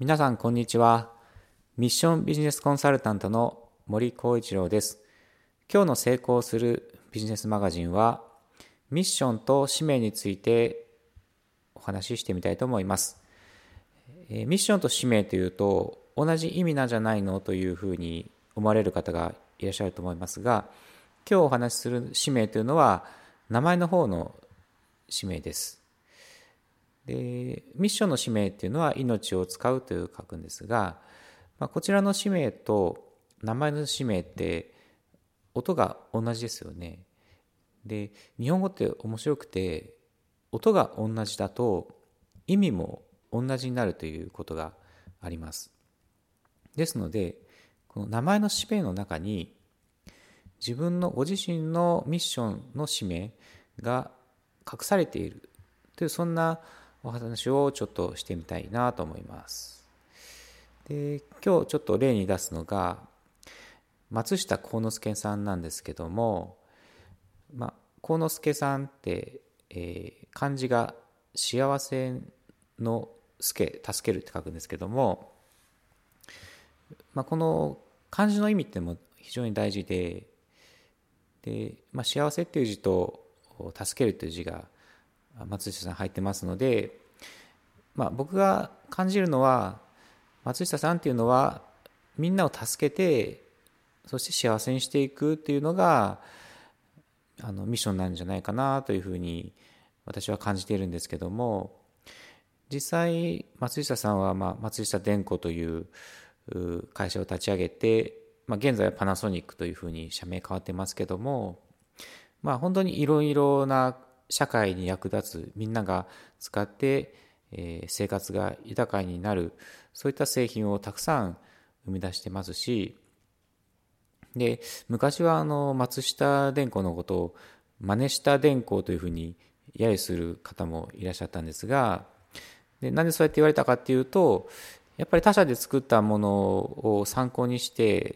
皆さんこんにちは。ミッションビジネスコンサルタントの森幸一郎です。今日の成功するビジネスマガジンはミッションと使命についてお話ししてみたいと思います。ミッションと使命というと同じ意味なんじゃないのというふうに思われる方がいらっしゃると思いますが、今日お話しする使命というのは名前の方の使命です。でミッションの使命っていうのは命を使うという書くんですが、こちらの使命と名前の使命って音が同じですよね。で日本語って面白くて、音が同じだと意味も同じになるということがあります。ですのでこの名前の使命の中に自分のご自身のミッションの使命が隠されているという、そんなお話をちょっとしてみたいなと思います。で今日ちょっと例に出すのが松下幸之助さんなんですけども、幸之助さんって、漢字が幸せの助けるって書くんですけども、この漢字の意味っても非常に大事で、幸せっていう字と助けるという字が松下さん入ってますので、僕が感じるのは松下さんっていうのはみんなを助けて、そして幸せにしていくっていうのがミッションなんじゃないかなというふうに私は感じているんですけども、実際松下さんは松下電工という会社を立ち上げて、現在はパナソニックというふうに社名変わってますけども、本当にいろいろな社会に役立つ、みんなが使って生活が豊かになる、そういった製品をたくさん生み出してますし、で昔は松下電工のことを真似した電工というふうに揶揄する方もいらっしゃったんですが、なんでそうやって言われたかっていうと、やっぱり他社で作ったものを参考にして、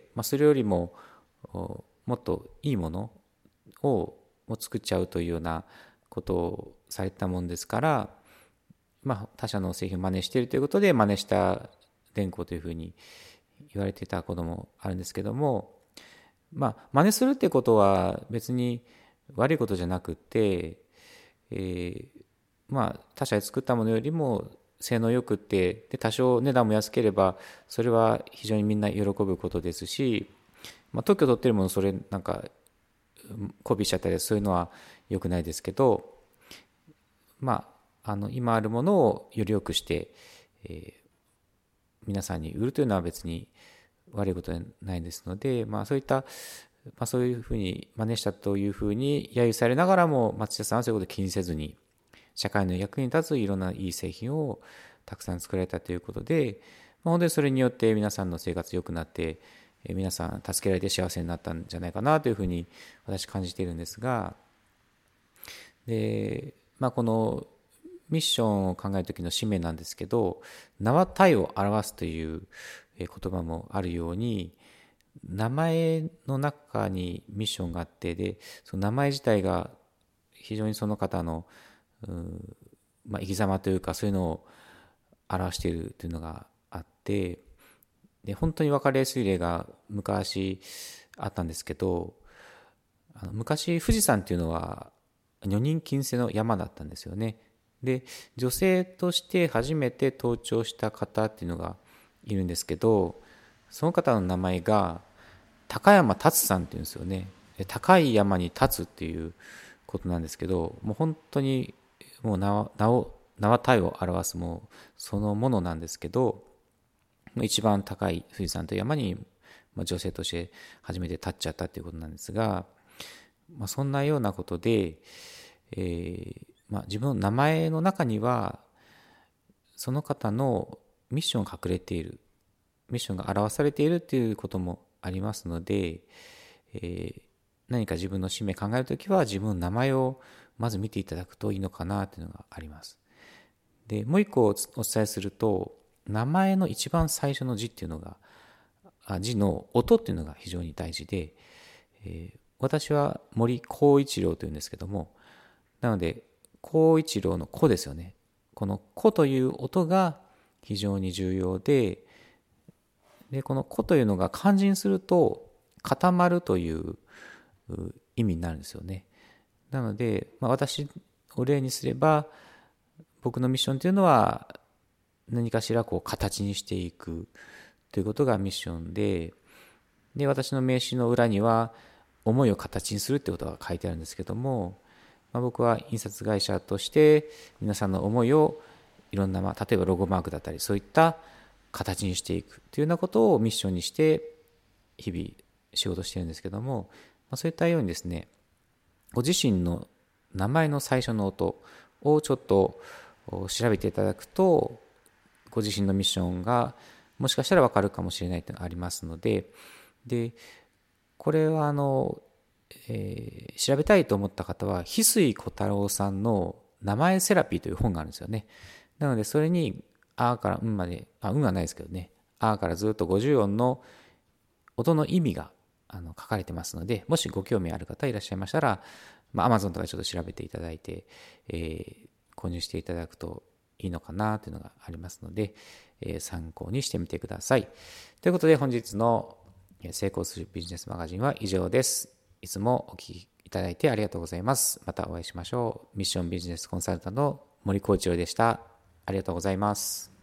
それよりももっといいものを作っちゃうというようなことをされたもんですから、他社の製品を真似しているということで真似した電工というふうに言われていたこともあるんですけども、真似するってことは別に悪いことじゃなくて、他社で作ったものよりも性能よくって多少値段も安ければそれは非常にみんな喜ぶことですし、特許取ってるものそれなんかコピーしちゃったりそういうのは良くないですけど、今あるものをより良くして、皆さんに売るというのは別に悪いことではないですので、そういった、そういうふうに真似したというふうに揶揄されながらも、松下さんはそういうことを気にせずに社会の役に立ついろんないい製品をたくさん作られたということで、本当にそれによって皆さんの生活良くなって、皆さん助けられて幸せになったんじゃないかなというふうに私感じているんですが、で、このミッションを考える時の使命なんですけど、名は体を表すという言葉もあるように、名前の中にミッションがあって、でその名前自体が非常にその方の生き様というかそういうのを表しているというのがあって、で本当に分かりやすい例が昔あったんですけど、昔富士山っていうのは女人禁制の山だったんですよね。で女性として初めて登頂した方っていうのがいるんですけど、その方の名前が高山立さんっていうんですよね。高い山に立つっていうことなんですけど、もう本当にもう名は体を表すもうそのものなんですけど、一番高い富士山という山に女性として初めて立っちゃったっていうことなんですが、そんなようなことで、自分の名前の中にはその方のミッションが隠れている、ミッションが表されているということもありますので、何か自分の使命考えるときは自分の名前をまず見ていただくといいのかなというのがあります。でもう一個お伝えすると、名前の一番最初の字っていうのが字の音っていうのが非常に大事で、私は森幸一郎というんですけども、なので幸一郎の子ですよね。この子という音が非常に重要で、この個というのが漢字にすると固まるという意味になるんですよね。なので、私を例にすれば、僕のミッションというのは何かしら形にしていくということがミッションで、私の名刺の裏には思いを形にするということが書いてあるんですけども、僕は印刷会社として皆さんの思いをいろんな、例えばロゴマークだったりそういった形にしていくというようなことをミッションにして日々仕事してるんですけども、そういったようにですね、ご自身の名前の最初の音をちょっと調べていただくと、ご自身のミッションがもしかしたら分かるかもしれないというのがありますので、これは調べたいと思った方は翡翠小太郎さんの名前セラピーという本があるんですよね。なのでそれにあからうんまで、うんはないですけどね、あからずっと50音の音の意味が書かれてますので、もしご興味ある方いらっしゃいましたら、Amazon とかちょっと調べていただいて、購入していただくといいのかなというのがありますので、参考にしてみてください。ということで本日の成功するビジネスマガジンは以上です。いつもお聞きいただいてありがとうございます。またお会いしましょう。ミッションビジネスコンサルタントの森幸一郎でした。ありがとうございます。